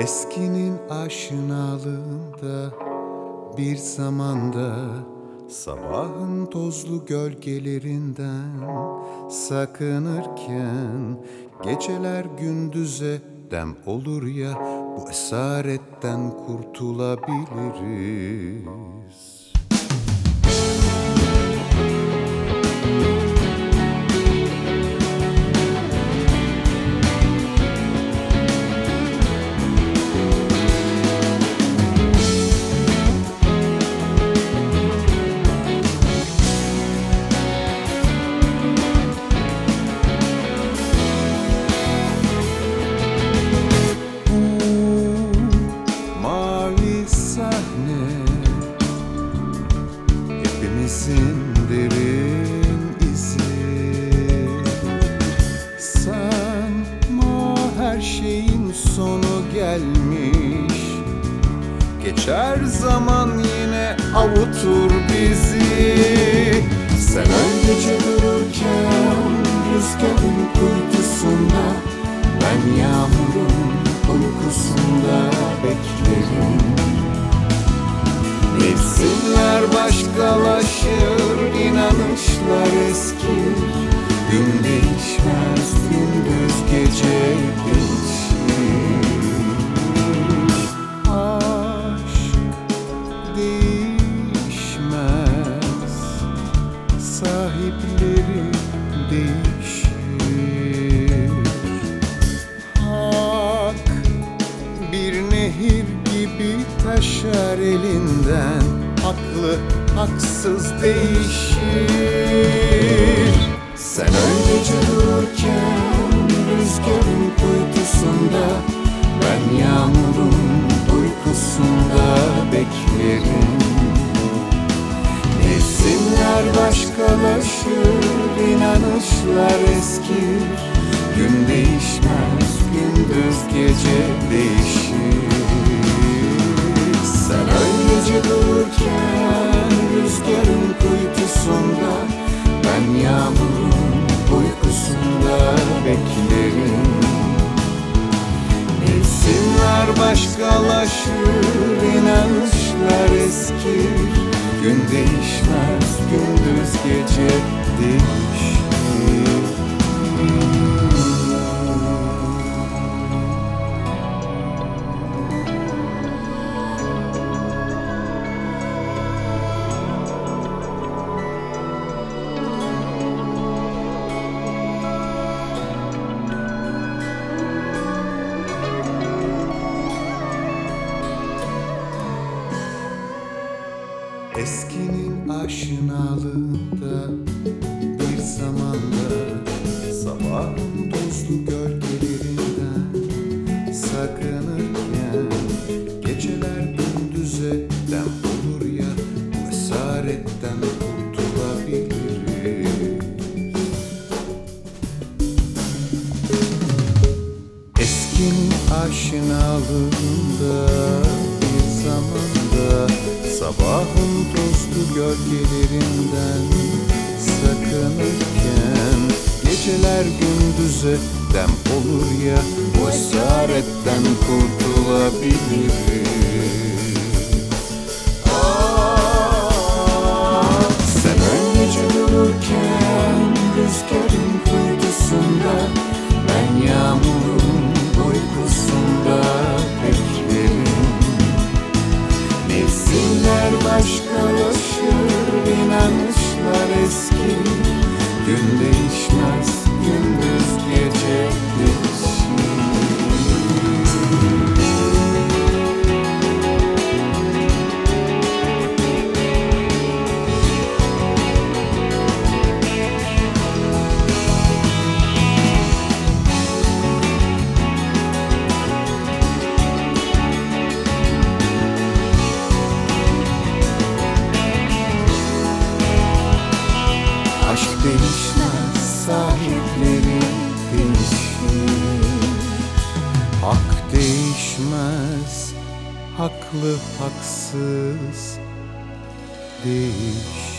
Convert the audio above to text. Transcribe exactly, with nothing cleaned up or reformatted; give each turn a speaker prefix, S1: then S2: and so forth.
S1: Eskinin aşinalığında bir zamanda sabahın tozlu gölgelerinden sakınırken geceler gündüze dem olur ya, bu esaretten kurtulabiliriz. Hepimizin derin izi. Sanma her şeyin sonu gelmiş. Geçer zaman yine avutur bizi. Sen öylece dururken rüzgarın kuytusunda, ben yağmurun uykusunda beklerim. Mevsimler başkalaşır, inanışlar eskir. Gün değişmez, gündüz gece değişir. Aşk değişmez, sahipleri değişir. Hak bir nehir gibi taşar elinden, haklı haksız değişir. Sen öylece dururken rüzgarın kuytusunda, ben yağmurun uykusunda beklerim. Mevsimler başkalaşır, inanışlar eskir. Gün değişmez, gündüz gece değişir. Sen öylece dururken rüzgarın kuytusunda, ben yağmurun uykusunda beklerim. Mevsimler başkalaşır, inanışlar eskir. Gün değişmez, gündüz gece değişir. Eskinin aşinalığında bir zamanda sabahın tozlu gölgelerinden sakınırken geceler gündüze dem olur ya, bu esaretten kurtulabiliriz. Eskinin aşinalığında bir zamanda sabahın tozlu gölgelerinden sakınırken geceler gündüze dem olur ya, bu esaretten kurtulabiliriz. Ah, sen öylece dururken rüzgarın kuytusunda, ben yağmurun uykusunda beklerim. Mevsimler başkalaşır, inanışlar eskir. Gün değişmez, gündüz gece değişir. Aşk değişmez, sahipleri değişir. Hak değişmez, haklı haksız değişir.